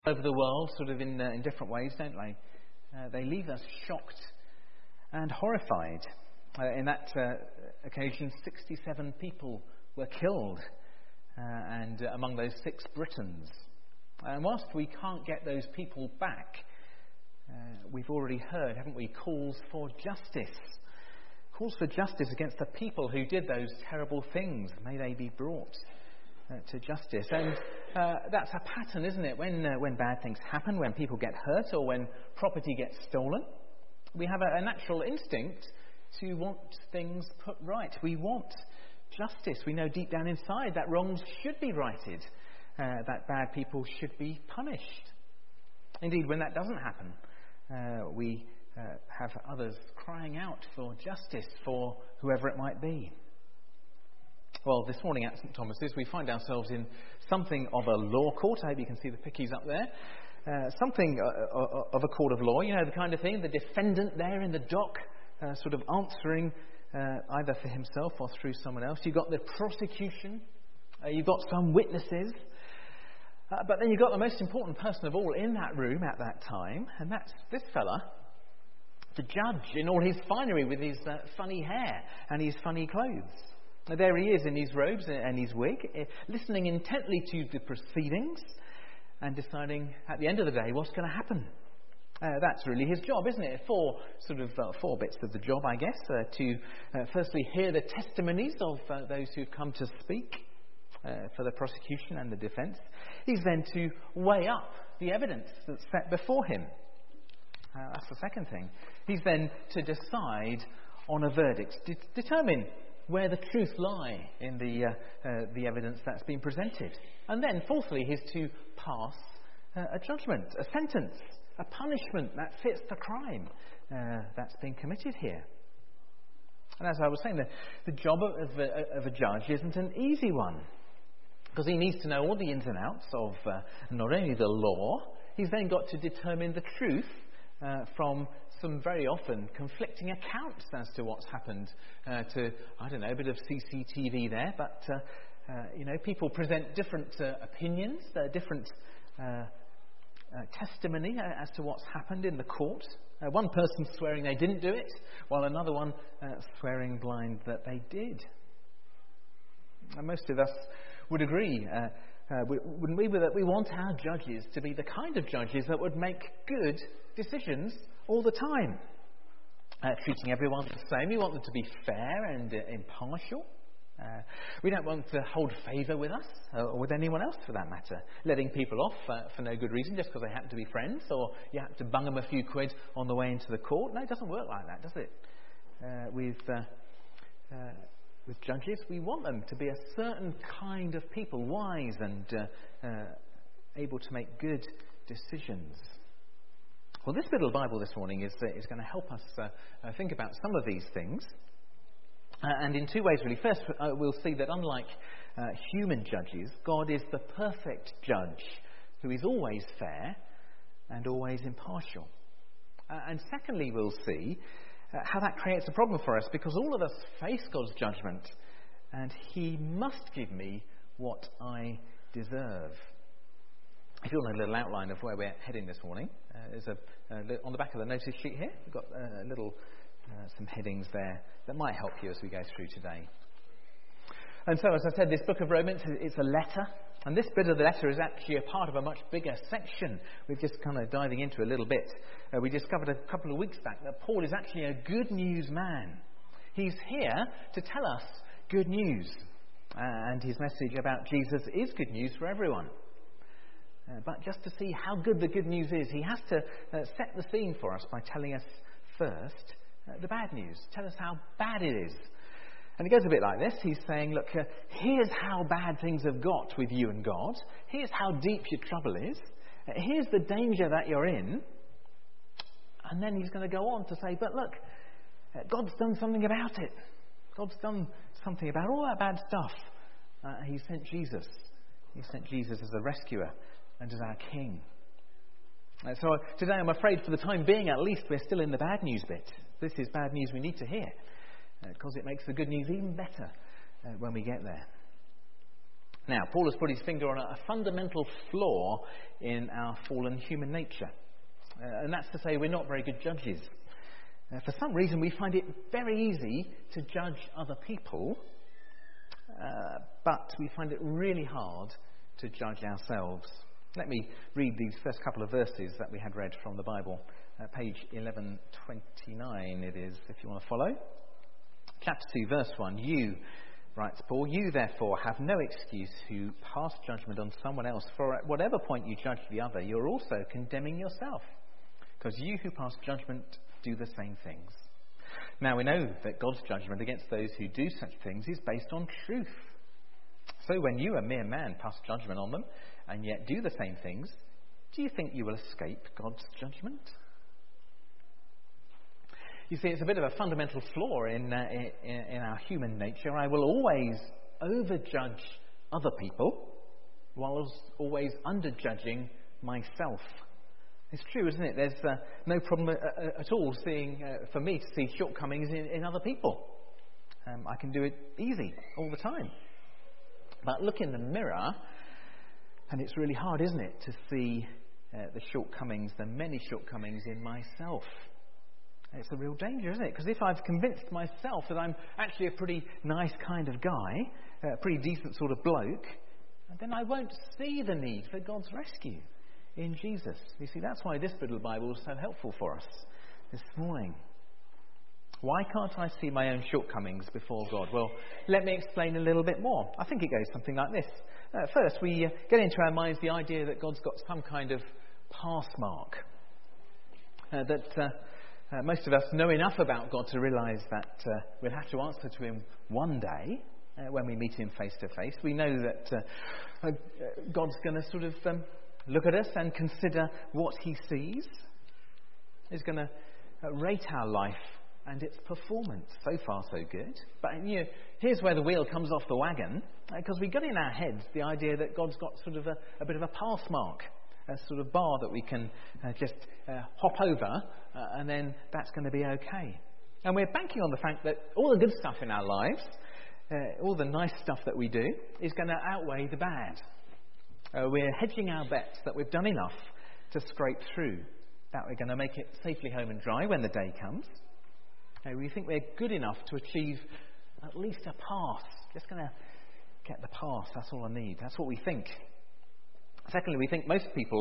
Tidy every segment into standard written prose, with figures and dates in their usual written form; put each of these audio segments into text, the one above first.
over the world, sort of in different ways, don't they? They leave us shocked and horrified. In that occasion, 67 people were killed, and among those 6 Britons. And whilst we can't get those people back, we've already heard, haven't we, calls for justice. Calls for justice against the people who did those terrible things. May they be brought to justice. And that's a pattern, isn't it? When bad things happen, when people get hurt, or when property gets stolen, we have a natural instinct to want things put right. We want justice. We know deep down inside that wrongs should be righted, that bad people should be punished. Indeed, when that doesn't happen, we have others crying out for justice for whoever it might be. Well, this morning at St Thomas's, we find ourselves in something of a law court. I hope you can see the pickies up there. Something of a court of law, you know, the kind of thing, the defendant there in the dock, sort of answering either for himself or through someone else. You've got the prosecution, you've got some witnesses, but then you've got the most important person of all in that room at that time, and that's this fella, the judge, in all his finery with his funny hair and his funny clothes. There he is in his robes and his wig, listening intently to the proceedings and deciding at the end of the day what's going to happen. That's really his job, isn't it? Four bits of the job, I guess. To firstly hear the testimonies of those who've come to speak for the prosecution and the defence. He's then to weigh up the evidence that's set before him. That's the second thing. He's then to decide on a verdict, determine where the truth lie in the evidence that's been presented. And then, fourthly, he's to pass a judgment, a sentence, a punishment that fits the crime that's been committed here. And as I was saying, the job of a judge isn't an easy one, because he needs to know all the ins and outs of not only the law, he's then got to determine the truth from some very often conflicting accounts as to what's happened to, I don't know, a bit of CCTV there, but, people present different opinions, different testimony as to what's happened in the court. One person swearing they didn't do it, while another one swearing blind that they did. And most of us would agree, wouldn't we, that we want our judges to be the kind of judges that would make good decisions all the time, treating everyone the same. We want them to be fair and impartial. We don't want to hold favour with us or with anyone else for that matter, letting people off for no good reason just because they happen to be friends, or you happen to bung them a few quid on the way into the court. No, it doesn't work like that, does it? With judges, we want them to be a certain kind of people, wise and able to make good decisions. Well, this bit of the Bible this morning is going to help us think about some of these things. And in two ways, really. First, we'll see that unlike human judges, God is the perfect judge who is always fair and always impartial. And secondly, we'll see how that creates a problem for us, because all of us face God's judgment, and He must give me what I deserve. If you want a little outline of where we're heading this morning, there's on the back of the notice sheet here, we've got some headings there that might help you as we go through today. And so, as I said, this book of Romans, it's a letter, and this bit of the letter is actually a part of a much bigger section we're just kind of diving into a little bit. We discovered a couple of weeks back that Paul is actually a good news man. He's here to tell us good news, and his message about Jesus is good news for everyone. But just to see how good the good news is, he has to set the scene for us by telling us first the bad news. Tell us how bad it is. And it goes a bit like this. He's saying, look, here's how bad things have got with you and God. Here's how deep your trouble is. Here's the danger that you're in. And then he's going to go on to say, but look, God's done something about it. God's done something about all that bad stuff. He sent Jesus. He sent Jesus as a rescuer and as our King. So today, I'm afraid, for the time being at least, we're still in the bad news bit. This is bad news we need to hear, because it makes the good news even better when we get there. Now, Paul has put his finger on a fundamental flaw in our fallen human nature. And that's to say we're not very good judges. For some reason, we find it very easy to judge other people, but we find it really hard to judge ourselves. Let me read these first couple of verses that we had read from the Bible. Page 1129 it is, if you want to follow. Chapter 2, verse 1. You, writes Paul, you therefore have no excuse who pass judgment on someone else, for at whatever point you judge the other, you're also condemning yourself, because you who pass judgment do the same things. Now we know that God's judgment against those who do such things is based on truth. So when you, a mere man, pass judgment on them, and yet do the same things, do you think you will escape God's judgment? You see, it's a bit of a fundamental flaw in our human nature. I will always overjudge other people, whilst always underjudging myself. It's true, isn't it? There's no problem at all for me to see shortcomings in other people. I can do it easy all the time. But look in the mirror, and it's really hard, isn't it, to see the many shortcomings in myself. It's a real danger, isn't it? Because if I've convinced myself that I'm actually a pretty nice kind of guy, a pretty decent sort of bloke, then I won't see the need for God's rescue in Jesus. You see, that's why this bit of the Bible is so helpful for us this morning. Why can't I see my own shortcomings before God? Well, let me explain a little bit more. I think it goes something like this. First, we get into our minds the idea that God's got some kind of pass mark. Most of us know enough about God to realise that we'll have to answer to him one day when we meet him face to face. We know that God's going to sort of look at us and consider what he sees. He's going to rate our life and its performance. So far, so good. But here's where the wheel comes off the wagon, because we got in our heads the idea that God's got sort of a bit of a pass mark, a sort of bar that we can just hop over, and then that's going to be okay. And we're banking on the fact that all the good stuff in our lives, all the nice stuff that we do, is going to outweigh the bad. We're hedging our bets that we've done enough to scrape through, that we're going to make it safely home and dry when the day comes. We think we're good enough to achieve at least a pass. Just going to get the pass, that's all I need. That's what we think. Secondly, we think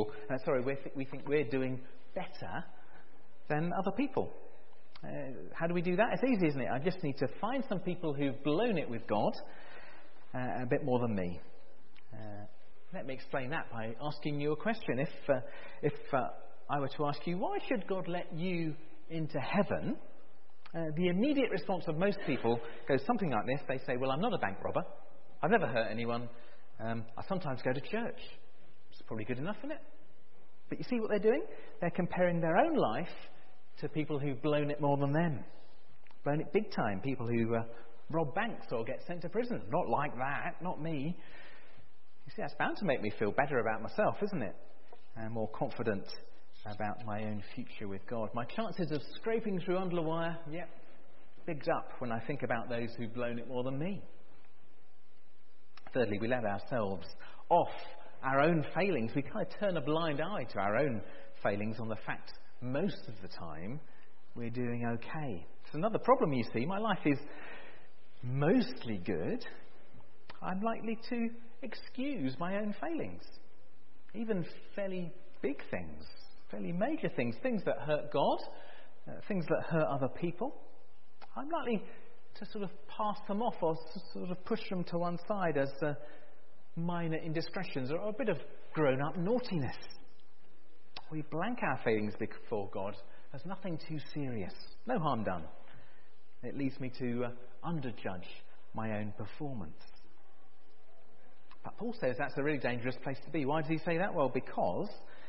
we think we're doing better than other people. How do we do that? It's easy, isn't it? I just need to find some people who've blown it with God a bit more than me. Let me explain that by asking you a question. If I were to ask you, why should God let you into heaven? The immediate response of most people goes something like this. They say, well, I'm not a bank robber. I've never hurt anyone. I sometimes go to church. It's probably good enough, isn't it? But you see what they're doing? They're comparing their own life to people who've blown it more than them. Blown it big time. People who rob banks or get sent to prison. Not like that. Not me. You see, that's bound to make me feel better about myself, isn't it? And more confident about my own future with God. My chances of scraping through under the wire, bigs up when I think about those who've blown it more than me. Thirdly, we let ourselves off our own failings. We kind of turn a blind eye to our own failings on the fact most of the time we're doing okay. It's another problem, you see. My life is mostly good. I'm likely to excuse my own failings. Even fairly big things, fairly major things, things that hurt God, things that hurt other people. I'm likely to sort of pass them off or sort of push them to one side as minor indiscretions or a bit of grown-up naughtiness. We blank our failings before God as nothing too serious. No harm done. It leads me to underjudge my own performance. But Paul says that's a really dangerous place to be. Why does he say that? Well, because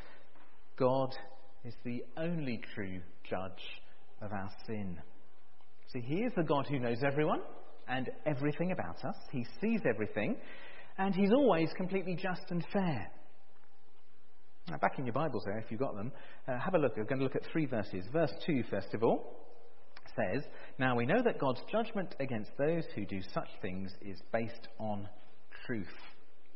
God is the only true judge of our sin. See, he is the God who knows everyone and everything about us. He sees everything, and he's always completely just and fair. Now, back in your Bibles there, if you've got them, have a look. We're going to look at 3 verses. Verse 2, first of all, says, "Now we know that God's judgment against those who do such things is based on truth."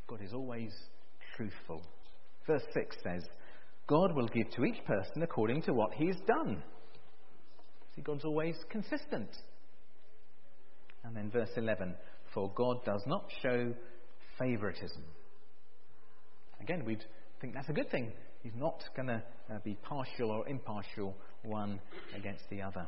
God is always truthful. Verse 6 says, God will give to each person according to what he has done. See, God's always consistent. And then verse 11, for God does not show favouritism. Again, we'd think that's a good thing. He's not going to be partial or impartial one against the other.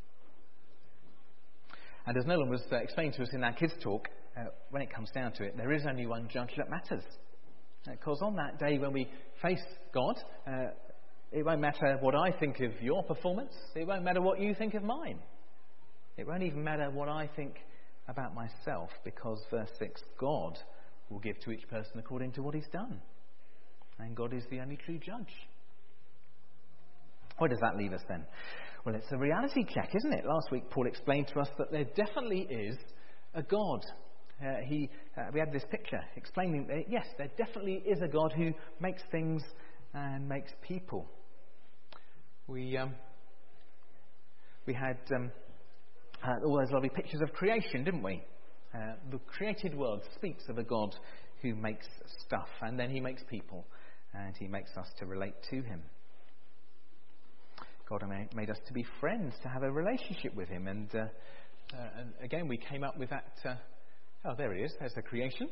And as Nolan was explaining to us in our kids' talk, when it comes down to it, there is only one judge that matters. Because on that day when we face God, it won't matter what I think of your performance. It won't matter what you think of mine. It won't even matter what I think about myself, because verse 6, God will give to each person according to what he's done. And God is the only true judge. Where does that leave us then? Well, it's a reality check, isn't it? Last week Paul explained to us that there definitely is a God. We had this picture explaining that, yes, there definitely is a God who makes things and makes people. We had all those lovely pictures of creation, didn't we? The created world speaks of a God who makes stuff, and then he makes people, and he makes us to relate to him. God made us to be friends, to have a relationship with him, and again we came up with that. There it is. There's the creation.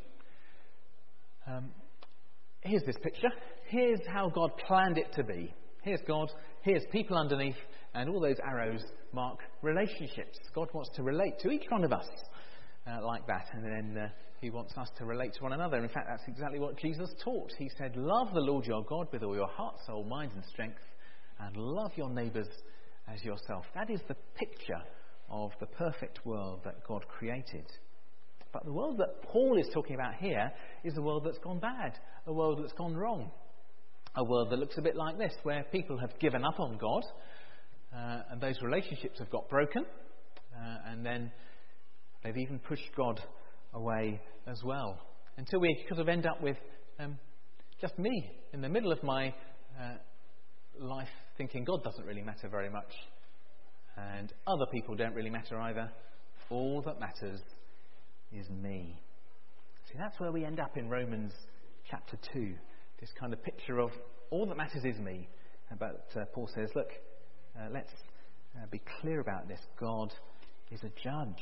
Here's this picture. Here's how God planned it to be. Here's God. Here's people underneath, and all those arrows mark relationships. God wants to relate to each one of us like that, and then he wants us to relate to one another. In fact, that's exactly what Jesus taught. He said, love the Lord your God with all your heart, soul, mind and strength, and love your neighbours as yourself. That is the picture of the perfect world that God created. But the world that Paul is talking about here is a world that's gone bad, a world that's gone wrong, a world that looks a bit like this, where people have given up on God, and those relationships have got broken, and then they've even pushed God away as well, until we sort of end up with just me in the middle of my life thinking God doesn't really matter very much, and other people don't really matter either. All that matters is me. See, that's where we end up in Romans chapter 2. This kind of picture of all that matters is me. But Paul says, look, let's be clear about this. God is a judge.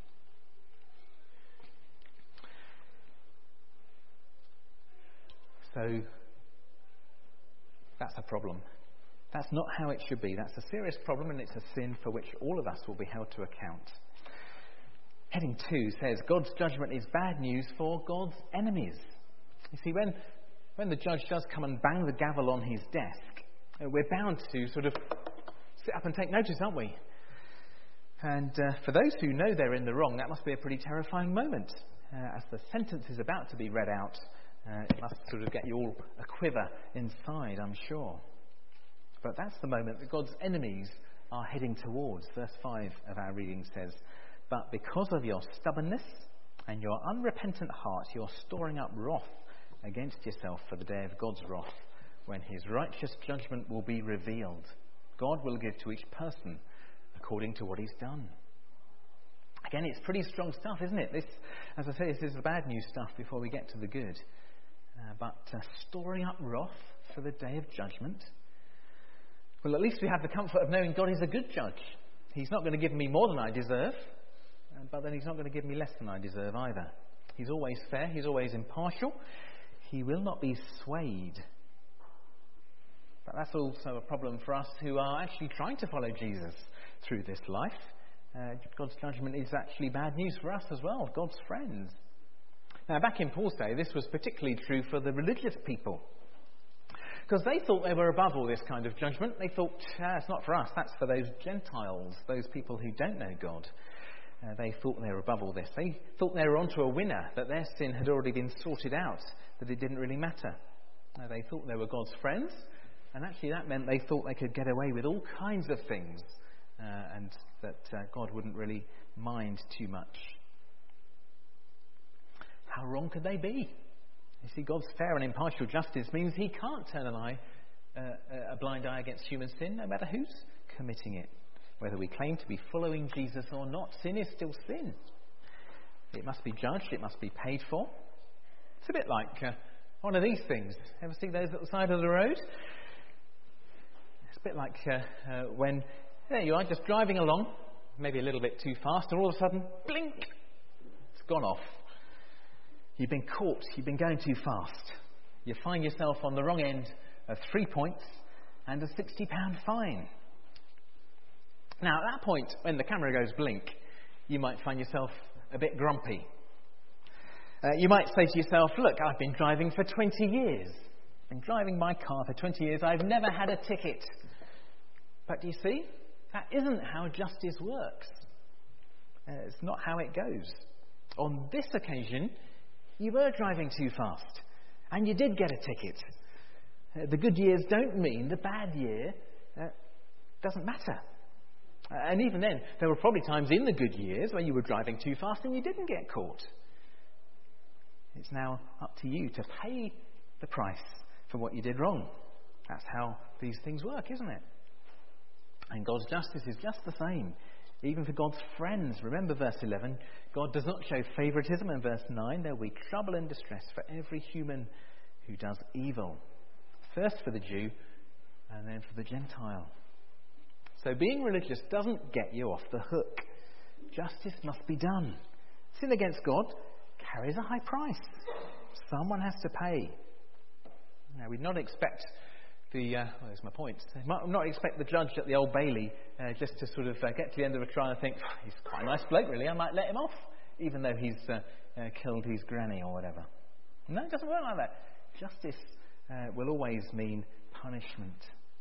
So that's a problem. That's not how it should be. That's a serious problem, and it's a sin for which all of us will be held to account. Heading 2 says, God's judgment is bad news for God's enemies. You see, when the judge does come and bang the gavel on his desk, we're bound to sort of sit up and take notice, aren't we? And for those who know they're in the wrong, that must be a pretty terrifying moment. As the sentence is about to be read out, it must sort of get you all a quiver inside, I'm sure. But that's the moment that God's enemies are heading towards. Verse 5 of our reading says, but because of your stubbornness and your unrepentant heart, you're storing up wrath against yourself for the day of God's wrath, when his righteous judgment will be revealed. God will give to each person according to what he's done. Again, it's pretty strong stuff, isn't it? This, as I say, this is the bad news stuff before we get to the good. But storing up wrath for the day of judgment. Well, at least we have the comfort of knowing God is a good judge. He's not going to give me more than I deserve, but then he's not going to give me less than I deserve either. He's always fair. He's always impartial. He will not be swayed. But that's also a problem for us who are actually trying to follow Jesus through this life. God's judgment is actually bad news for us as well, God's friends. Now, back in Paul's day, this was particularly true for the religious people, because they thought they were above all this kind of judgment. They thought, it's not for us, that's for those Gentiles, those people who don't know God. They thought they were above all this. They thought they were onto a winner, that their sin had already been sorted out, that it didn't really matter. They thought they were God's friends, and actually that meant they thought they could get away with all kinds of things, and that God wouldn't really mind too much. How wrong could they be? You see, God's fair and impartial justice means he can't turn a blind eye against human sin, no matter who's committing it. Whether we claim to be following Jesus or not, sin is still sin. It must be judged, it must be paid for. It's a bit like one of these things. Ever see those at the side of the road? It's a bit like when there you are, just driving along, maybe a little bit too fast, and all of a sudden, blink, it's gone off. You've been caught, you've been going too fast. You find yourself on the wrong end of 3 points and a £60 fine. Now, at that point, when the camera goes blink, you might find yourself a bit grumpy. You might say to yourself, look, I've been driving for 20 years. I've been driving my car for 20 years. I've never had a ticket. But do you see? That isn't how justice works. It's not how it goes. On this occasion, you were driving too fast. And you did get a ticket. The good years don't mean the bad year doesn't matter. And even then, there were probably times in the good years when you were driving too fast and you didn't get caught. It's now up to you to pay the price for what you did wrong. That's how these things work, isn't it? And God's justice is just the same, even for God's friends. Remember verse 11, God does not show favouritism. In verse 9, there will be trouble and distress for every human who does evil. First for the Jew and then for the Gentile. So being religious doesn't get you off the hook. Justice must be done. Sin against God carries a high price. Someone has to pay. Now, we'd not expect there's my point. Not expect the judge at the Old Bailey just to sort of get to the end of a trial and think, he's quite a nice bloke, really. I might let him off, even though he's killed his granny or whatever. No, it doesn't work like that. Justice will always mean punishment.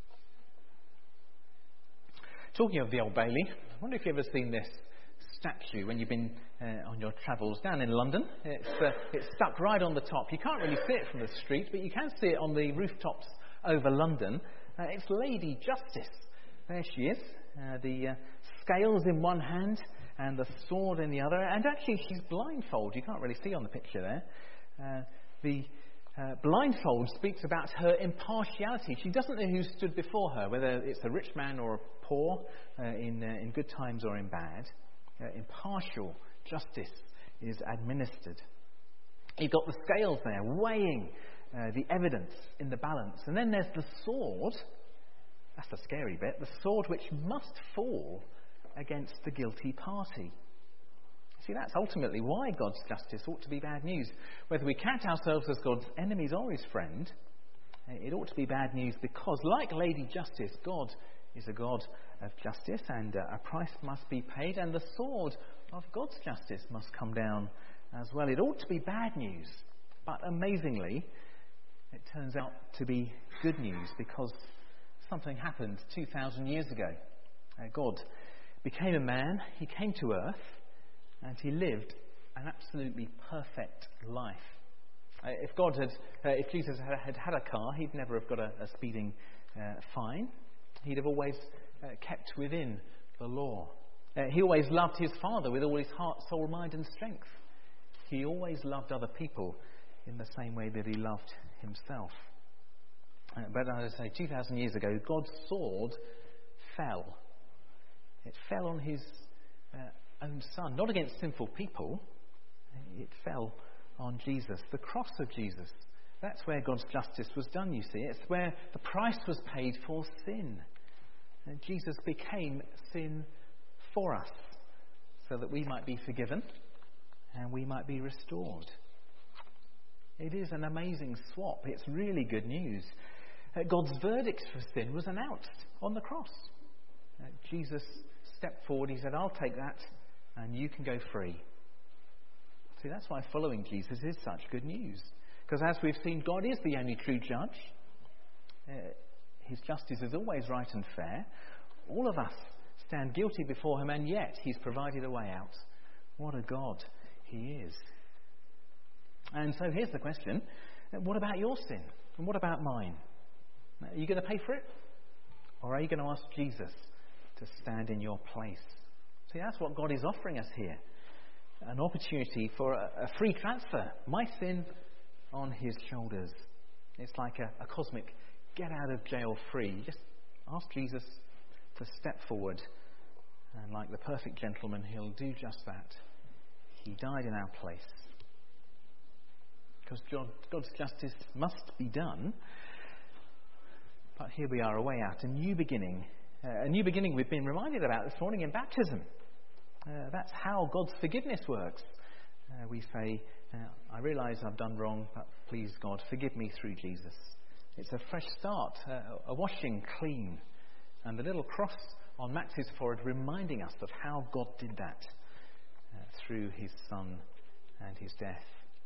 Talking of the Old Bailey, I wonder if you've ever seen this statue when you've been on your travels down in London. It's stuck right on the top. You can't really see it from the street, but you can see it on the rooftops over London. It's Lady Justice. There she is. The scales in one hand and the sword in the other. And actually, she's blindfolded. You can't really see on the picture there. The blindfold speaks about her impartiality. She doesn't know who stood before her, whether it's a rich man or a poor, in good times or in bad. Impartial justice is administered. You've got the scales there weighing the evidence in the balance. And then there's the sword. That's the scary bit. The sword which must fall against the guilty party. See, that's ultimately why God's justice ought to be bad news. Whether we count ourselves as God's enemies or his friend, it ought to be bad news because, like Lady Justice, God is a God of justice and a price must be paid, and the sword of God's justice must come down as well. It ought to be bad news, but amazingly, it turns out to be good news because something happened 2,000 years ago. God became a man, he came to earth, and he lived an absolutely perfect life. If Jesus had a car, he'd never have got a speeding fine. He'd have always kept within the law. He always loved his Father with all his heart, soul, mind and strength. He always loved other people in the same way that he loved himself. But as I say, 2,000 years ago, God's sword fell. It fell on his own Son, not against sinful people. It fell on Jesus, the cross of Jesus. That's where God's justice was done, you see. It's where the price was paid for sin. And Jesus became sin for us so that we might be forgiven and we might be restored. It is an amazing swap. It's really good news. God's verdict for sin was announced on the cross. Jesus stepped forward. He said, I'll take that and you can go free. See, that's why following Jesus is such good news. Because as we've seen, God is the only true judge. His justice is always right and fair. All of us stand guilty before him, and yet he's provided a way out. What a God he is. And so here's the question. What about your sin? And what about mine? Are you going to pay for it? Or are you going to ask Jesus to stand in your place? See, that's what God is offering us here. An opportunity for a free transfer. My sin on his shoulders. It's like a cosmic get out of jail free. Just ask Jesus to step forward, and like the perfect gentleman, he'll do just that. He died in our place. because God's justice must be done. But here we are away out, a new beginning we've been reminded about this morning in baptism. That's how God's forgiveness works. We say, I realise I've done wrong, but please God, forgive me through Jesus. It's a fresh start, a washing clean, and the little cross on Max's forehead reminding us of how God did that through his Son and his death.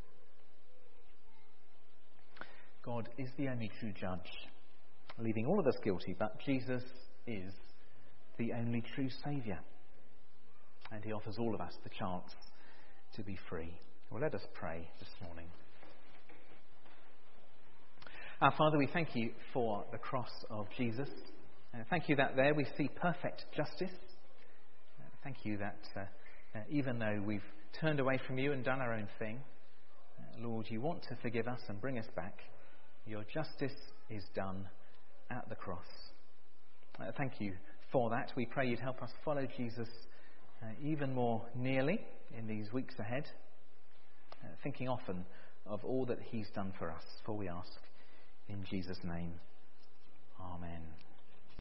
God is the only true judge, leaving all of us guilty, but Jesus is the only true Saviour. And he offers all of us the chance to be free. Well, let us pray this morning. Our Father, we thank you for the cross of Jesus. Thank you that there we see perfect justice. Thank you that even though we've turned away from you and done our own thing, Lord, you want to forgive us and bring us back. Your justice is done at the cross. Thank you for that. We pray you'd help us follow Jesus even more nearly in these weeks ahead, thinking often of all that he's done for us. For we ask in Jesus' name. Amen.